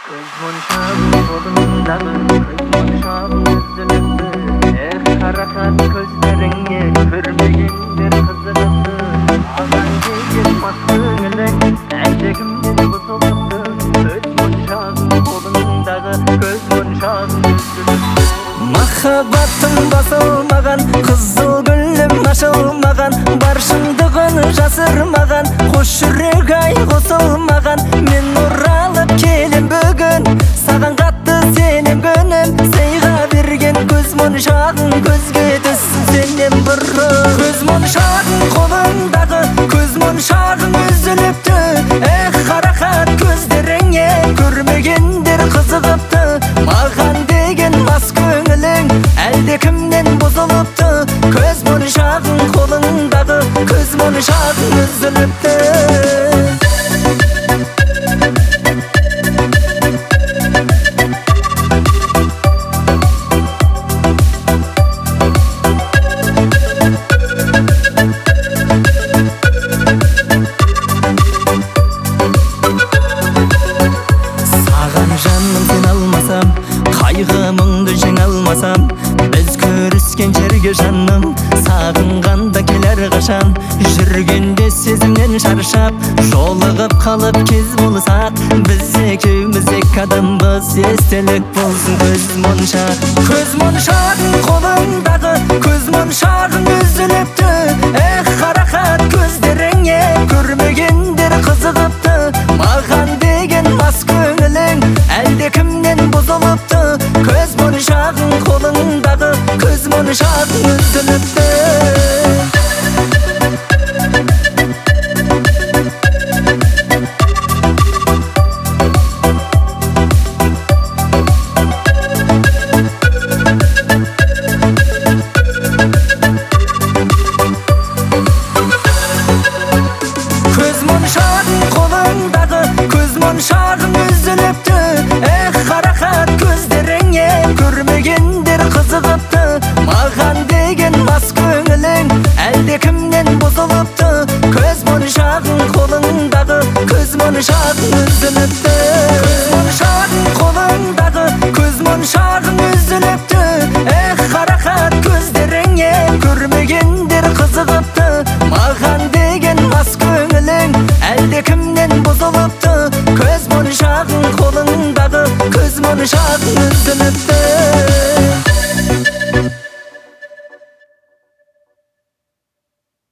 Monşağın kolundağı monşağın üzülüktü. Harakat gözlerine görmegendir kızılıktı. Ağan değil maskınlık eldekimden bozuluptu. Göz monşağın kolundağı göz monşağın üzülüktü. Махаббатым басылмаған, қызыл гүлім ашылмаған, бар шындығын жасырмаған, қош жүрек ай қосылмаған. Мен оралып келем бүгін, саған қатты сенем күнім, сыйға берген көз моншағың көзге түссін сенен бұрын. Көз моншағың қолыңдағы, көз моншағың үзіліпті. Қарақат көздеріңе көрмегендер қызығыпты. Маған деген мас көңілің әлде кімнен бұзылыпты. Көз моншағың қолыңдағы, көз моншағың үзіліпті. Жаным сен алмасам, қайғы мұңды жеңе алмасам, біз көріскен жерге жаным, сағынғанда келер қашан. Жүргенде сезімнен шаршап, жолығып қалып кез болсақ, біз екеуміз екі адамбыз, естелік болсын көз моншақ. Көз моншағың қолыңдағы, көз моншағың үзіліпті. Қарақат көздеріңе көрмегендер қызығыпты. Маған деген мас көңілің әлде кімнен бұзылыпты. Көз моншағың қолыңдағы, көз моншағың үзіліпті. Көз моншағың қолыңдағы, көз моншағың үзіліпті. Қарақат көздеріңе көрмегендер қызығыпты. Маған деген мас көңілің әлде кімнен бұзылыпты. Көз моншағың қолыңдағы, көз моншағың үзіліпті. Көз моншағың қолыңдағы, көз моншағың үзіліпті. Қарақат көздеріңе көрмегендер қызығыпты. Маған деген мас көңілің әлде кімнен бұзылыпты. Көз моншағың қолыңдағы, көз моншағың үзіліпті.